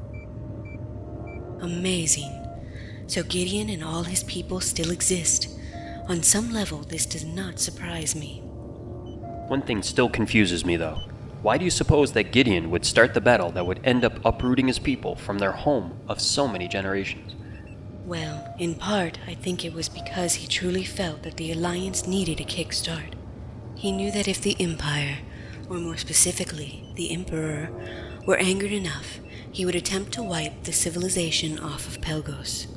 Amazing. So Gideon and all his people still exist. On some level, this does not surprise me. One thing still confuses me, though. Why do you suppose that Gideon would start the battle that would end up uprooting his people from their home of so many generations? Well, in part, I think it was because he truly felt that the Alliance needed a kickstart. He knew that if the Empire, or more specifically, the Emperor, were angered enough, he would attempt to wipe the civilization off of Pelgos.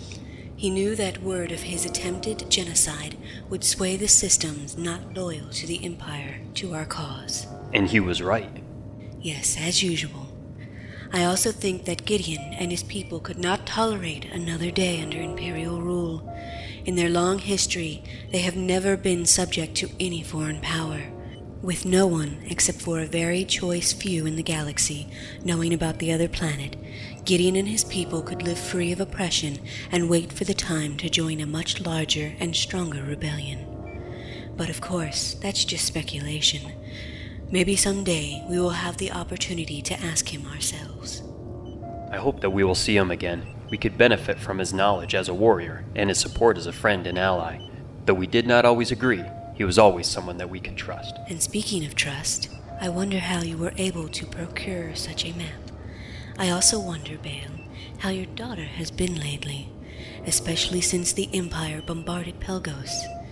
He knew that word of his attempted genocide would sway the systems not loyal to the Empire to our cause. And he was right. Yes, as usual. I also think that Gideon and his people could not tolerate another day under Imperial rule. In their long history, they have never been subject to any foreign power, with no one, except for a very choice few in the galaxy, knowing about the other planet. Gideon and his people could live free of oppression and wait for the time to join a much larger and stronger rebellion. But of course, that's just speculation. Maybe someday we will have the opportunity to ask him ourselves. I hope that we will see him again. We could benefit from his knowledge as a warrior and his support as a friend and ally. Though we did not always agree, he was always someone that we could trust. And speaking of trust, I wonder how you were able to procure such a map. I also wonder, Bale, how your daughter has been lately, especially since the Empire bombarded Pelgos.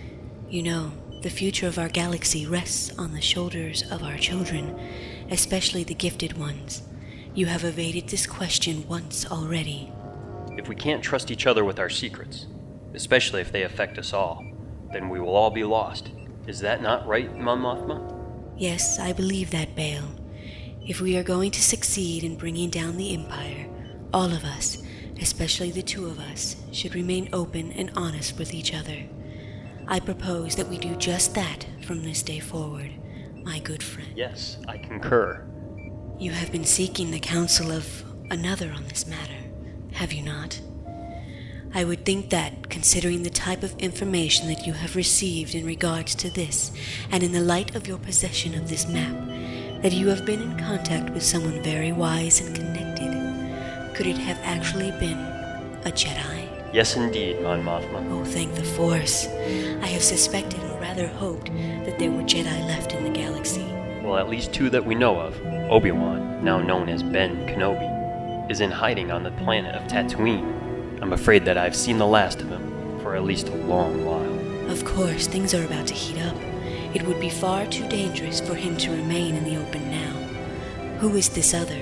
You know, the future of our galaxy rests on the shoulders of our children, especially the gifted ones. You have evaded this question once already. If we can't trust each other with our secrets, especially if they affect us all, then we will all be lost. Is that not right, Mon Mothma? Yes, I believe that, Bale. If we are going to succeed in bringing down the Empire, all of us, especially the two of us, should remain open and honest with each other. I propose that we do just that from this day forward, my good friend. Yes, I concur. You have been seeking the counsel of another on this matter, have you not? I would think that, considering the type of information that you have received in regards to this, and in the light of your possession of this map, that you have been in contact with someone very wise and connected. Could it have actually been a Jedi? Yes, indeed, Mon Mothma. Oh, thank the Force. I have suspected, or rather hoped, that there were Jedi left in the galaxy. Well, at least two that we know of. Obi-Wan, now known as Ben Kenobi, is in hiding on the planet of Tatooine. I'm afraid that I've seen the last of him for at least a long while. Of course, things are about to heat up. It would be far too dangerous for him to remain in the open now. Who is this other?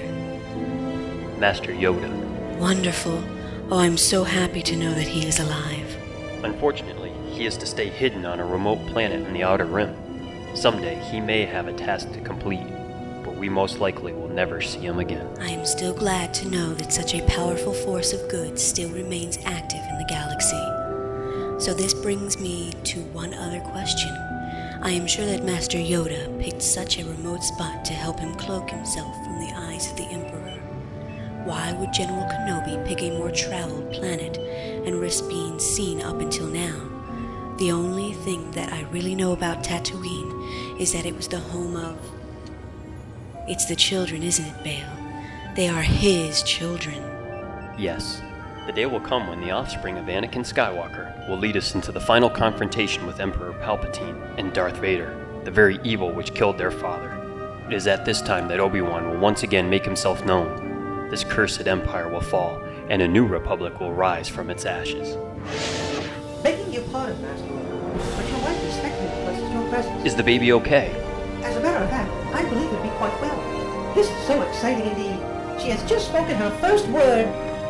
Master Yoda. Wonderful. Oh, I'm so happy to know that he is alive. Unfortunately, he is to stay hidden on a remote planet in the Outer Rim. Someday, he may have a task to complete, but we most likely will never see him again. I am still glad to know that such a powerful force of good still remains active in the galaxy. So this brings me to one other question. I am sure that Master Yoda picked such a remote spot to help him cloak himself from the eyes of the Emperor. Why would General Kenobi pick a more traveled planet and risk being seen up until now? The only thing that I really know about Tatooine is that it was the home of... It's the children, isn't it, Bale? They are his children. Yes. The day will come when the offspring of Anakin Skywalker will lead us into the final confrontation with Emperor Palpatine and Darth Vader, the very evil which killed their father. It is at this time that Obi-Wan will once again make himself known. This cursed empire will fall, and a new republic will rise from its ashes. Begging your pardon, Master, but your wife expected requested your presence. Is the baby okay? As a matter of fact, I believe it'll be quite well. This is so exciting indeed. She has just spoken her first word.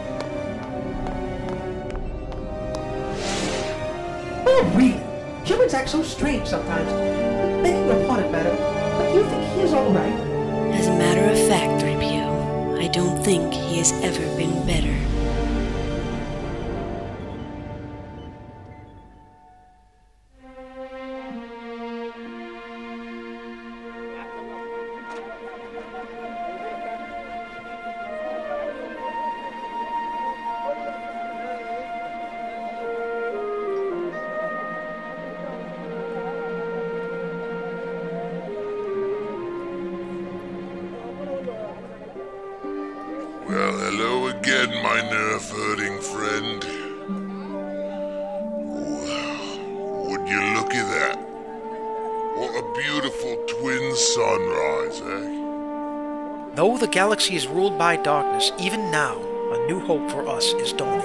Oh, really? Humans act so strange sometimes. Begging your pardon, madam, but do you think he is all right? As a matter of fact, 3PO, I don't think he has ever been better. Well, hello again, my nerve-hurting friend. Would you look at that? What a beautiful twin sunrise, eh? Though the galaxy is ruled by darkness, even now, a new hope for us is dawning.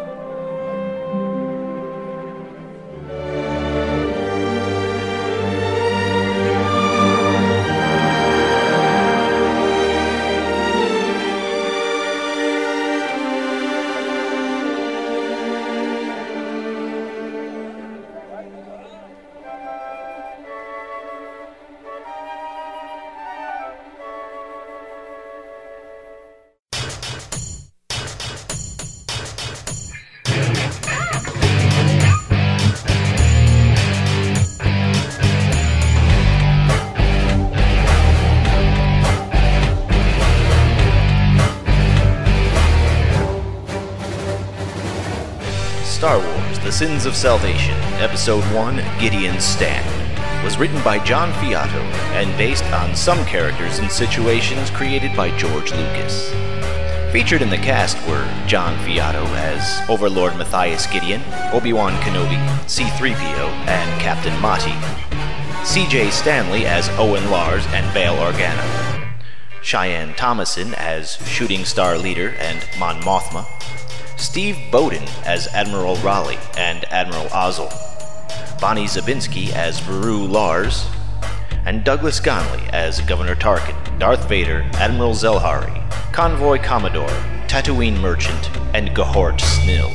Star Wars: The Sins of Salvation, Episode 1, Gideon's Stand, was written by John Fiato and based on some characters and situations created by George Lucas. Featured in the cast were John Fiato as Overlord Matthias Gideon, Obi-Wan Kenobi, C-3PO, and Captain Mati, C.J. Stanley as Owen Lars and Bail Organa, Cheyenne Thomason as Shooting Star Leader and Mon Mothma, Steve Bowden as Admiral Raleigh and Admiral Ozzel, Bonnie Zabinski as Veru Lars, and Douglas Gonley as Governor Tarkin, Darth Vader, Admiral Zelhari, Convoy Commodore, Tatooine Merchant, and Gahort Snill.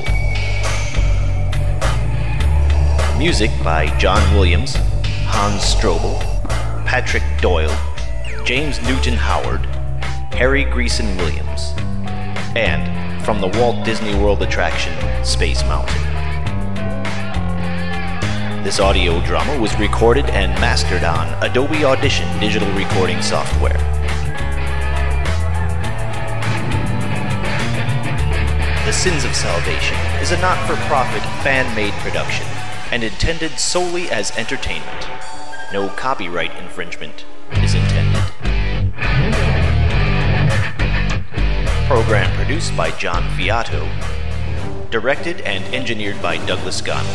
Music by John Williams, Hans Strobel, Patrick Doyle, James Newton Howard, Harry Greason Williams, and from the Walt Disney World attraction, Space Mountain. This audio drama was recorded and mastered on Adobe Audition digital recording software. The Sins of Salvation is a not-for-profit, fan-made production and intended solely as entertainment. No copyright infringement is intended. Program produced by John Fiato, directed and engineered by Douglas Gonley.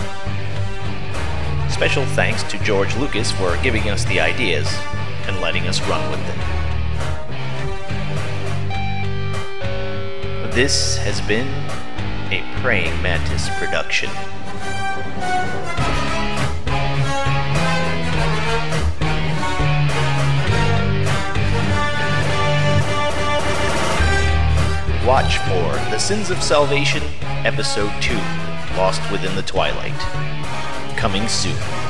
Special thanks to George Lucas for giving us the ideas and letting us run with them. This has been a Praying Mantis production. Watch for The Sins of Salvation, Episode 2, Lost Within the Twilight. Coming soon.